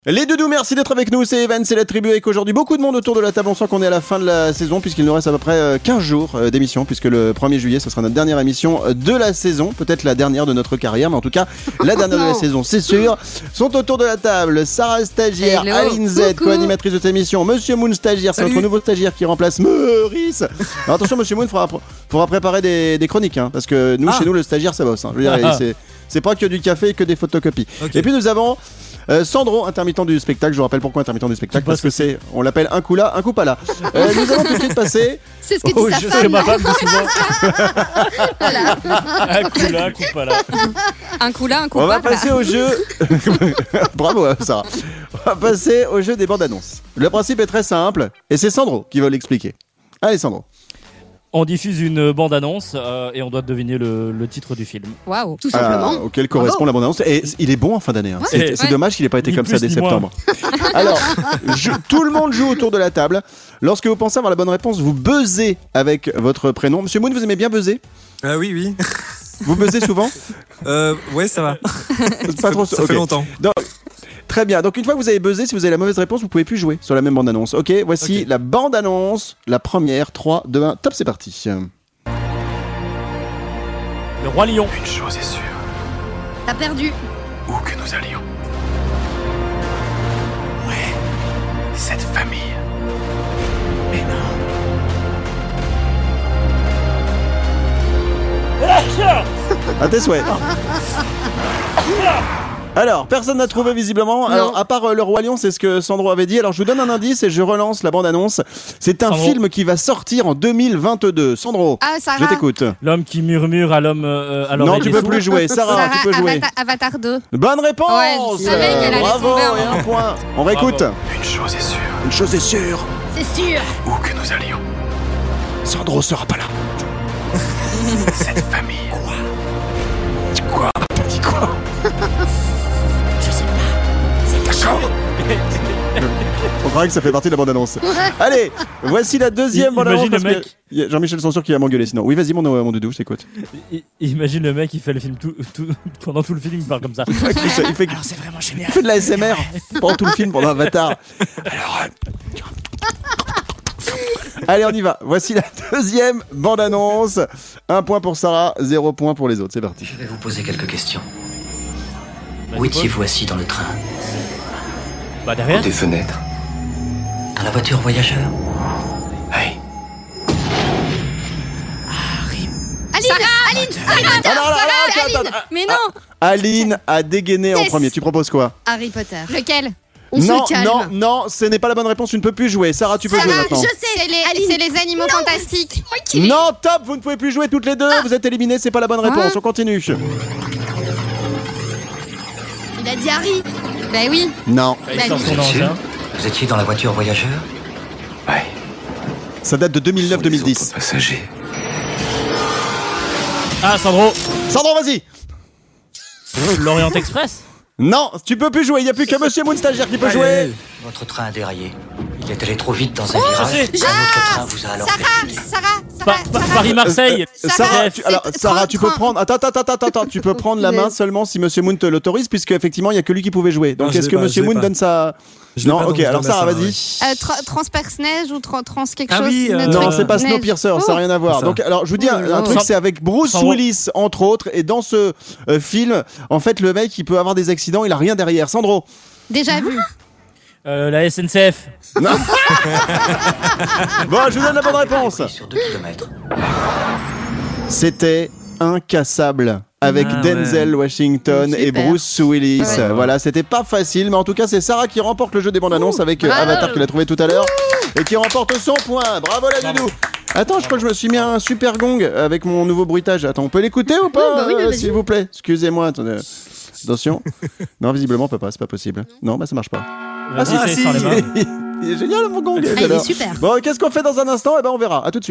Les doudous, merci d'être avec nous, c'est Evan, c'est la tribu avec aujourd'hui beaucoup de monde autour de la table. On sent qu'on est à la fin de la saison puisqu'il nous reste à peu près 15 jours d'émission, puisque le 1er juillet ce sera notre dernière émission de la saison, peut-être la dernière de notre carrière, mais en tout cas la dernière de la saison, c'est sûr. Sont autour de la table Sarah stagiaire, Aline Z, co-animatrice de cette émission, Monsieur Moon stagiaire, c'est notre nouveau stagiaire qui remplace Maurice. Alors attention, Monsieur Moon, faudra préparer des chroniques, hein, parce que nous, chez nous, le stagiaire ça bosse, hein. Je veux dire, c'est pas que du café et que des photocopies. Okay. Et puis nous avons Sandro, intermittent du spectacle. Je vous rappelle pourquoi intermittent du spectacle, parce que on l'appelle un coup là, un coup pas là. Nous allons tout de suite passer. C'est ce que dit sa femme. Ma femme dit souvent. Voilà. Un coup là, un coup pas là. Un coup là, un coup pas là. On va passer au jeu. Bravo Sarah. On va passer au jeu des bandes annonces. Le principe est très simple et c'est Sandro qui va l'expliquer. Allez Sandro. On diffuse une bande-annonce et on doit deviner le titre du film. Waouh, tout simplement. Auquel correspond la bande-annonce. Et il est bon en fin d'année. Hein. Ouais. C'est dommage qu'il n'ait pas été comme ça dès septembre. Alors, tout le monde joue autour de la table. Lorsque vous pensez avoir la bonne réponse, vous buzzez avec votre prénom. Monsieur Moon, vous aimez bien buzzer ? Oui. Vous buzzez souvent ? Ouais, ça va. Pas trop. Ça fait longtemps. Donc, très bien, donc une fois que vous avez buzzé, si vous avez la mauvaise réponse, vous pouvez plus jouer sur la même bande-annonce. Ok, voici la bande-annonce, la première, 3, 2, 1, top, c'est parti. Le Roi Lion. Une chose est sûre. T'as perdu. Où que nous allions. Ouais, cette famille. Mais non. À tes souhaits. Alors, personne n'a trouvé visiblement. Non. Alors, à part le Roi Lion, c'est ce que Sandro avait dit. Alors, je vous donne un indice et je relance la bande-annonce. C'est un film qui va sortir en 2022. Sandro, je t'écoute. L'homme qui murmure à l'homme. Non, tu peux plus jouer. Sarah, tu peux jouer. Avatar 2. Bonne réponse. Ouais, bravo, et un point. On réécoute. Une chose est sûre. Une chose est sûre. C'est sûr. Où que nous allions. Sandro sera pas là. Cette famille. Quoi ? T'as dit quoi ? Je sais pas. C'est D'accord. On croirait que ça fait partie de la bande-annonce. Allez, voici la deuxième bande-annonce. Imagine le mec. Jean-Michel Sansour qui va m'engueuler sinon. Oui, vas-y mon doudou, je t'écoute. Imagine le mec, il fait le film pendant tout le film, il parle comme ça. Alors c'est vraiment génial. Il fait de la SMR pendant tout le film, pendant Avatar. Alors. Allez, on y va. Voici la deuxième bande-annonce. 1 point pour Sarah, 0 point pour les autres. C'est parti. Je vais vous poser quelques questions. Où étiez-vous assis dans le train ? Bah derrière. Des fenêtres. Dans la voiture voyageur ? Hey. Aline. Mais non. Aline a dégainé en premier. Tu proposes quoi ? Harry Potter. Lequel ? Non, ce n'est pas la bonne réponse. Tu ne peux plus jouer. Sarah, tu peux jouer maintenant. Je sais, c'est les animaux fantastiques. Non, top, vous ne pouvez plus jouer toutes les deux. Vous êtes éliminés, c'est pas la bonne réponse. On continue. Il a dit Harry. Bah oui. Non. Il sort son engin. Vous étiez dans la voiture voyageur ? Ouais. Ça date de 2009-2010. Passagers. Ah, Sandro, vas-y. L'Orient Express. Non, tu peux plus jouer. Il n'y a plus que Monsieur Moon stagiaire qui peut jouer. Votre train a déraillé. Il est allé trop vite dans un virage. Un autre train vous a alors Sarah. Paris-Marseille. Sarah, tu peux prendre. Attends. Tu peux prendre la main seulement si Monsieur Moon te l'autorise, puisque effectivement il y a que lui qui pouvait jouer. Donc est-ce que Monsieur Moon donne sa... Non, ok. Alors Sarah, vas-y. Transperce-neige ou trans quelque chose. Oui. Non, c'est pas Snowpiercer. Ça n'a rien à voir. Donc alors je vous dis un truc, c'est avec Bruce Willis entre autres, et dans ce film, en fait, le mec il peut avoir des accidents, il a rien derrière. Sandro. Déjà vu. La SNCF. Non. Bon, je vous donne la bonne réponse. sur 2 kilomètres. C'était Incassable avec Denzel Washington et Bruce Willis. Voilà, c'était pas facile, mais en tout cas, c'est Sarah qui remporte le jeu des bandes annonces avec Avatar qu'il a trouvé tout à l'heure et qui remporte son point. Bravo la doudou. Attends, je crois que je me suis mis un super gong avec mon nouveau bruitage. Attends, on peut l'écouter ou pas, s'il vous plaît ? Excusez-moi, attendez. Attention. Non, visiblement, on peut pas, c'est pas possible. Non, bah ça marche pas. Vas-y, sans les mains. Il est génial mon gong. Il est super. Bon, qu'est-ce qu'on fait dans un instant ? Eh ben, on verra. À tout de suite.